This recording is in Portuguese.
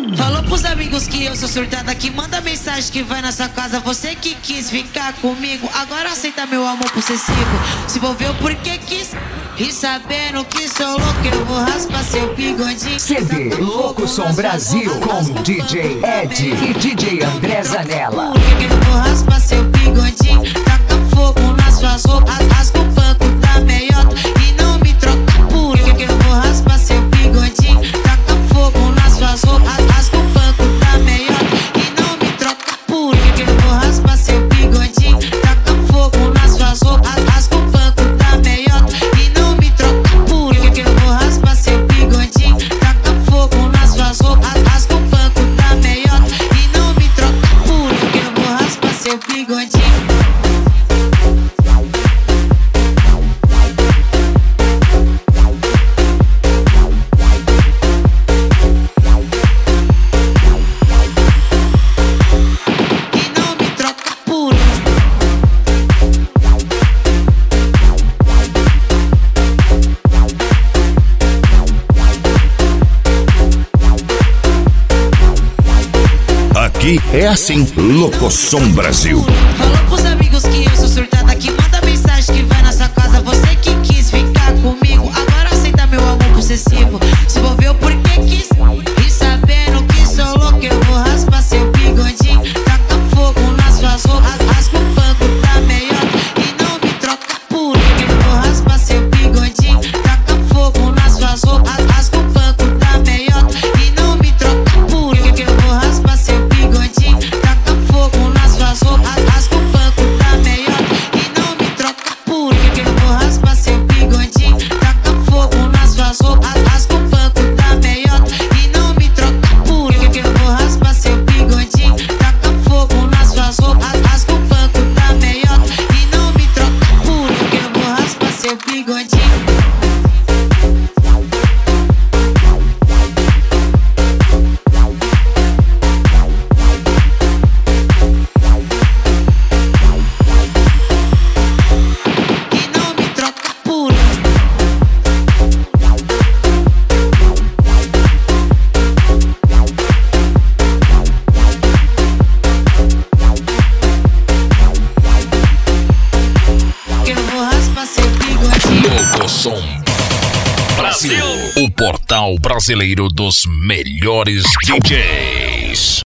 Falou pros amigos que eu sou surtada, que manda mensagem que vai na sua casa. Você que quis ficar comigo, agora aceita meu amor possessivo. Se envolveu porque quis, e sabendo que sou louco, eu vou raspar seu bigodinho. CD Louco Som Brasil com DJ Ed e DJ André Zanella. Porque eu vou raspar seu bigodinho, taca fogo nas suas roupas, rasga o banco da meiota e não me troca por. Porque eu vou raspar seu bigodinho, taca fogo nas suas roupas, rasga o banco da meiota e não me troca por. Porque eu vou raspar seu bigodinho, taca fogo nas suas roupas, rasga o banco da meiota e não me troca por. Porque eu vou raspar seu bigodinho, taca fogo nas suas roupas, rasga o banco da meiota e não me troca por. Porque eu vou raspar seu bigodinho. Aqui é assim, Louco Som Brasil. Falou pros amigos que eu sou surtada, que manda mensagem que vai na sua casa. Você que quis ficar comigo, agora aceita meu amor possessivo. Se envolveu porque quis, e sabendo que sou louco, eu vou raspar seu bigodinho, taca fogo nas suas roupas, rasga o banco da meiota e não me troca por. Porque eu vou raspar seu bigodinho, taca fogo nas suas roupas, rasga o banco da meiota e não me troca por. Porque eu vou raspar seu bigodinho, taca fogo nas suas roupas, rasga o banco da meiota e não me troca por. Porque eu vou raspar seu bigodinho, taca fogo nas suas roupas, rasga o banco da meiota e não me troca por. Porque eu vou raspar seu bigodinho, taca fogo nas suas roupas, rasga o banco da meiota e não me troca por. Porque eu vou raspar seu bigodinho. Louco Som Brasil, o portal brasileiro dos melhores DJs.